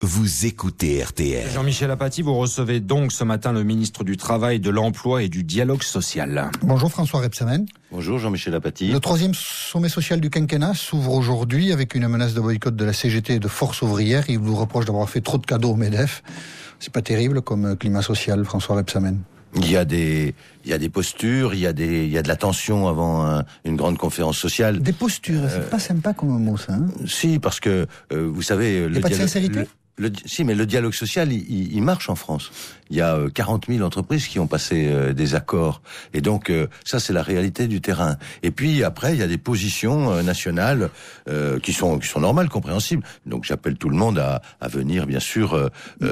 Vous écoutez RTL. Jean-Michel Apathy, vous recevez donc ce matin le ministre du Travail, de l'Emploi et du Dialogue Social. Bonjour François Rebsamen. Bonjour Jean-Michel Apathy. Le troisième sommet social du quinquennat s'ouvre aujourd'hui avec une menace de boycott de la CGT et de Force ouvrière. Il vous reproche d'avoir fait trop de cadeaux au MEDEF. C'est pas terrible comme climat social, François Rebsamen. Il y a des postures, il y a de la tension avant une grande conférence sociale. Des postures, c'est pas sympa comme mot ça. Hein, si, parce que vous savez, pas de sincérité. Si, mais le dialogue social, il marche en France. Il y a 40 000 entreprises qui ont passé des accords. Et donc, ça, c'est la réalité du terrain. Et puis, après, il y a des positions nationales qui sont normales, compréhensibles. Donc, j'appelle tout le monde à venir, bien sûr,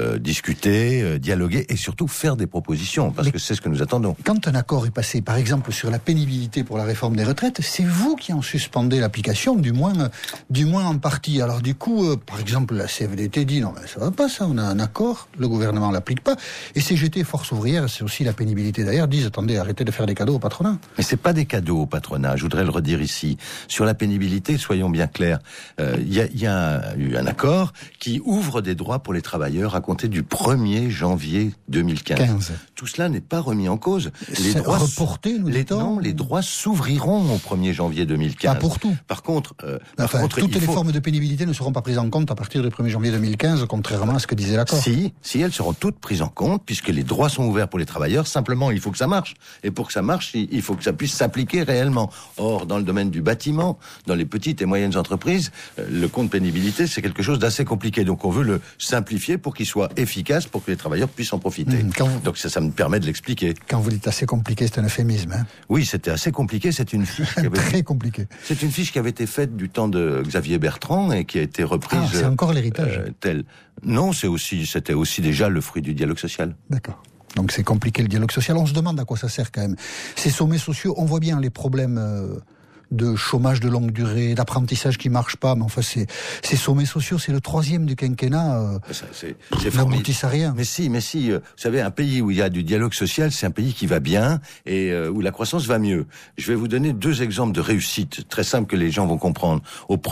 discuter, dialoguer et surtout faire des propositions, parce que c'est ce que nous attendons. Quand un accord est passé, par exemple, sur la pénibilité pour la réforme des retraites, c'est vous qui en suspendez l'application, du moins en partie. Alors, du coup, par exemple, la CFDT dit non, ça va pas ça, on a un accord, le gouvernement l'applique pas. Et CGT, Force ouvrière, c'est aussi la pénibilité d'ailleurs, disent attendez, arrêtez de faire des cadeaux au patronat. Mais c'est pas des cadeaux au patronat, je voudrais le redire ici. Sur la pénibilité, soyons bien clairs, il y a eu un accord qui ouvre des droits pour les travailleurs à compter du 1er janvier 2015. Tout cela n'est pas remis en cause. Les droits reportés, les droits s'ouvriront au 1er janvier 2015. Pas pour tout. Par contre, toutes les formes de pénibilité ne seront pas prises en compte à partir du 1er janvier 2015, contrairement à ce que disait l'accord. Si, elles seront toutes prises en compte, puisque les droits sont ouverts pour les travailleurs. Simplement, il faut que ça marche. Et pour que ça marche, il faut que ça puisse s'appliquer réellement. Or, dans le domaine du bâtiment, dans les petites et moyennes entreprises, le compte pénibilité, c'est quelque chose d'assez compliqué. Donc, on veut le simplifier pour qu'il soit efficace, pour que les travailleurs puissent en profiter. Donc, ça me permet de l'expliquer. Quand vous dites assez compliqué, c'est un euphémisme. Hein. Oui, c'était assez compliqué. C'est une fiche qui avait... Très compliqué. C'est une fiche qui avait été faite du temps de Xavier Bertrand et qui a été reprise. C'est encore l'héritage. Non, c'était aussi déjà le fruit du dialogue social. D'accord. Donc c'est compliqué le dialogue social. On se demande à quoi ça sert quand même. Ces sommets sociaux, on voit bien les problèmes de chômage de longue durée, d'apprentissage qui marche pas, mais enfin ces sommets sociaux, c'est le troisième du quinquennat, n'aboutissent à rien. Mais si, vous savez, un pays où il y a du dialogue social, c'est un pays qui va bien et où la croissance va mieux. Je vais vous donner 2 exemples de réussite très simples que les gens vont comprendre.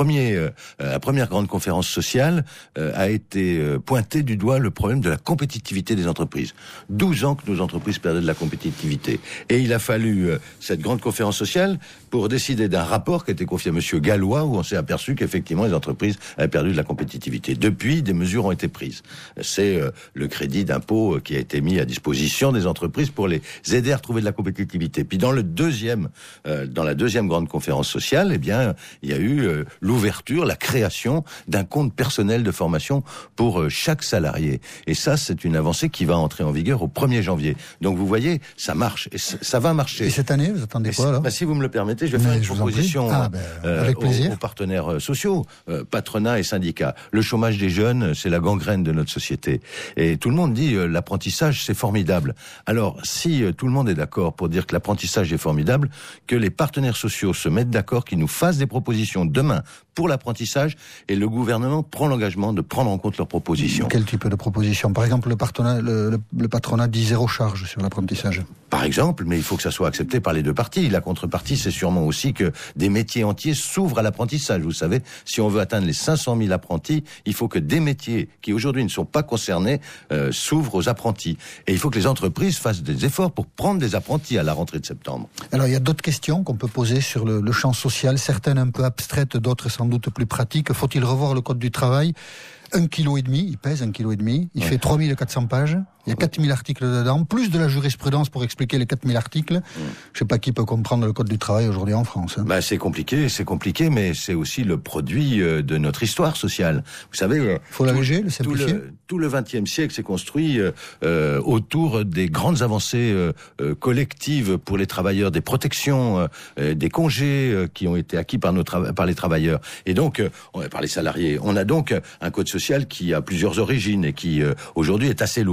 La première grande conférence sociale a été pointé du doigt le problème de la compétitivité des entreprises. 12 ans que nos entreprises perdaient de la compétitivité. Et il a fallu cette grande conférence sociale pour décider d'un rapport qui a été confié à monsieur Gallois, où on s'est aperçu qu'effectivement les entreprises avaient perdu de la compétitivité. Depuis, des mesures ont été prises. C'est le crédit d'impôt qui a été mis à disposition des entreprises pour les aider à retrouver de la compétitivité. Puis dans la deuxième grande conférence sociale, eh bien, il y a eu l'ouverture, la création d'un compte personnel de formation pour chaque salarié. Et ça, c'est une avancée qui va entrer en vigueur au 1er janvier. Donc vous voyez, ça marche et ça va marcher. Et cette année, vous attendez quoi alors ? Si vous me le permettez, je vais faire une proposition aux partenaires sociaux, patronat et syndicats. Le chômage des jeunes, c'est la gangrène de notre société. Et tout le monde dit l'apprentissage, c'est formidable. Alors, si tout le monde est d'accord pour dire que l'apprentissage est formidable, que les partenaires sociaux se mettent d'accord, qu'ils nous fassent des propositions demain pour l'apprentissage, et le gouvernement prend l'engagement de prendre en compte leurs propositions. Quel type de propositions ? Par exemple, le patronat dit 0 charge sur l'apprentissage. Par exemple, mais il faut que ça soit accepté par les 2 parties. La contrepartie, c'est sûrement aussi que des métiers entiers s'ouvrent à l'apprentissage. Vous savez, si on veut atteindre les 500 000 apprentis, il faut que des métiers qui aujourd'hui ne sont pas concernés s'ouvrent aux apprentis. Et il faut que les entreprises fassent des efforts pour prendre des apprentis à la rentrée de septembre. Alors, il y a d'autres questions qu'on peut poser sur le champ social, certaines un peu abstraites, d'autres sans doute plus pratiques. Faut-il revoir le code du travail ? 1,5 kg, il pèse 1,5 kg, il fait 3400 pages, il y a 4000 articles dedans, plus de la jurisprudence pour expliquer les 4000 articles. Je sais pas qui peut comprendre le code du travail aujourd'hui en France. Hein. C'est compliqué, mais c'est aussi le produit de notre histoire sociale. Vous savez, faut l'alléger, le simplifier. Tout le XXe siècle s'est construit autour des grandes avancées collectives pour les travailleurs, des protections, des congés qui ont été acquis par les travailleurs, et donc par les salariés. On a donc un code social qui a plusieurs origines et qui aujourd'hui est assez lourd, c'est vrai.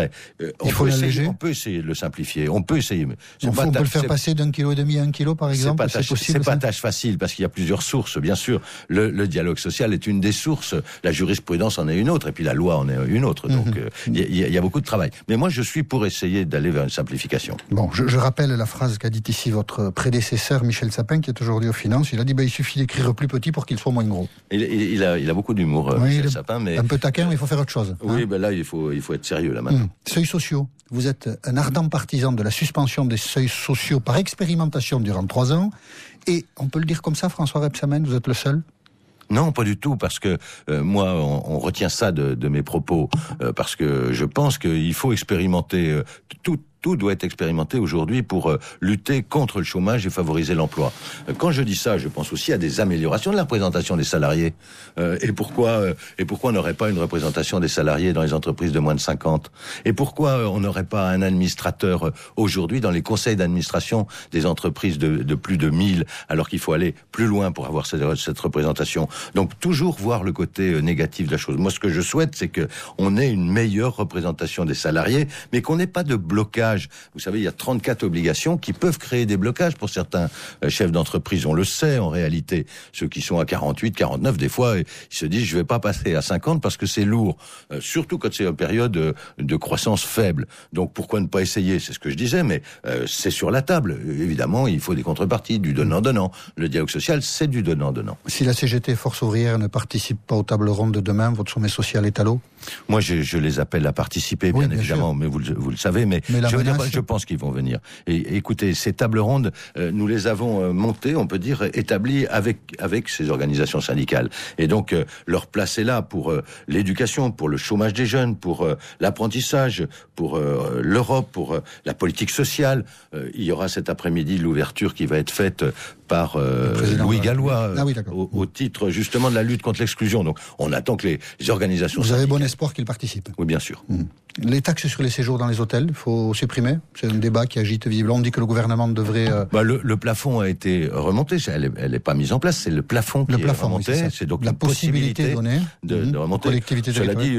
vrai. Il faut l'alléger. On peut essayer de le simplifier. On peut essayer. Mais on peut le faire passer d'1,5 kg à 1 kilo, par exemple. C'est possible. C'est pas tâche facile parce qu'il y a plusieurs sources. Bien sûr, le dialogue social est une des sources. La jurisprudence en est une autre, et puis la loi en est une autre. Donc, il y a beaucoup de travail. Mais moi, je suis pour essayer d'aller vers une simplification. Bon, je rappelle la phrase qu'a dit ici votre prédécesseur Michel Sapin, qui est aujourd'hui aux finances. Il a dit il suffit d'écrire plus petit pour qu'il soit moins gros. Il a beaucoup d'humour, Michel Sapin, mais un peu taquin, mais il faut faire autre chose. Oui, là il faut être sérieux là maintenant. Seuils sociaux. Vous êtes un ardent partisan de la suspension des seuils sociaux par expérimentation durant 3 ans. Et on peut le dire comme ça, François Rebsamen, vous êtes le seul? Non, pas du tout, parce que moi, on retient ça de mes propos, parce que je pense qu'il faut expérimenter tout doit être expérimenté aujourd'hui pour lutter contre le chômage et favoriser l'emploi. Quand je dis ça, je pense aussi à des améliorations de la représentation des salariés. Et pourquoi on n'aurait pas une représentation des salariés dans les entreprises de moins de 50 ? Et pourquoi on n'aurait pas un administrateur aujourd'hui dans les conseils d'administration des entreprises de plus de 1000, alors qu'il faut aller plus loin pour avoir cette représentation ? Donc toujours voir le côté négatif de la chose. Moi, ce que je souhaite, c'est que on ait une meilleure représentation des salariés, mais qu'on n'ait pas de blocage. Vous savez, il y a 34 obligations qui peuvent créer des blocages pour certains chefs d'entreprise. On le sait en réalité. Ceux qui sont à 48, 49, des fois, ils se disent je vais pas passer à 50 parce que c'est lourd. Surtout quand c'est une période de croissance faible. Donc pourquoi ne pas essayer ? C'est ce que je disais, mais c'est sur la table. Évidemment, il faut des contreparties, du donnant-donnant. Le dialogue social, c'est du donnant-donnant. Si la CGT Force ouvrière ne participe pas aux tables rondes de demain, votre sommet social est à l'eau ? Moi, je les appelle à participer, bien évidemment, mais vous le savez, mais je pense qu'ils vont venir. Et écoutez, ces tables rondes, nous les avons montées, on peut dire, établies avec ces organisations syndicales. Et donc, leur place est là pour l'éducation, pour le chômage des jeunes, pour l'apprentissage, pour l'Europe, pour la politique sociale. Il y aura cet après-midi l'ouverture qui va être faite par Louis Gallois, au titre justement de la lutte contre l'exclusion. Donc, on attend que les organisations syndicales... Vous avez bon espoir qu'ils participent ? Oui, bien sûr. Les taxes sur les séjours dans les hôtels, il faut supprimer. C'est un débat qui agite visiblement. On dit que le gouvernement devrait... Le plafond a été remonté. Elle n'est pas mise en place. C'est le plafond qui est remonté. Oui, c'est donc la une possibilité donnée de remonter. Cela dit,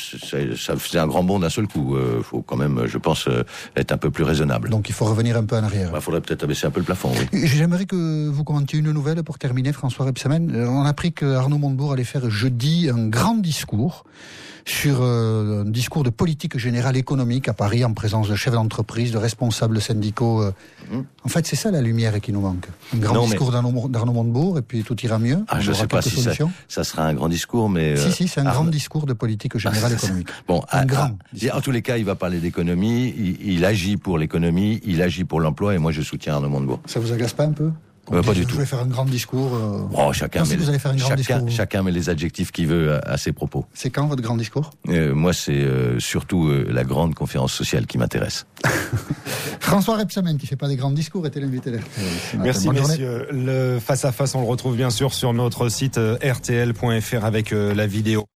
ça faisait un grand bond d'un seul coup. Il faut quand même, je pense, être un peu plus raisonnable. Donc il faut revenir un peu en arrière. Il faudrait peut-être abaisser un peu le plafond, oui. J'aimerais que vous commentiez une nouvelle pour terminer, François Rebsamen. On a appris que Arnaud Montebourg allait faire jeudi un grand discours sur un discours de politique générale économique à Paris, en présence de chefs d'entreprise, de responsables syndicaux. En fait, c'est ça la lumière qui nous manque. Un grand discours d'Arnaud Montebourg, et puis tout ira mieux. Je ne sais pas si ça sera un grand discours, mais... Si, c'est un grand discours de politique générale économique. Bon, en tous les cas, il va parler d'économie, il agit pour l'économie, il agit pour l'emploi, et moi je soutiens Arnaud Montebourg. Ça vous agace pas un peu ? Pas du tout. Vous allez faire un grand discours. Chacun met les adjectifs qu'il veut à ses propos. C'est quand votre grand discours ? Moi, c'est surtout la grande conférence sociale qui m'intéresse. François Rebsamen, qui ne fait pas des grands discours, était l'invité d'RTL. Merci, messieurs. Le face-à-face, on le retrouve bien sûr sur notre site rtl.fr avec la vidéo.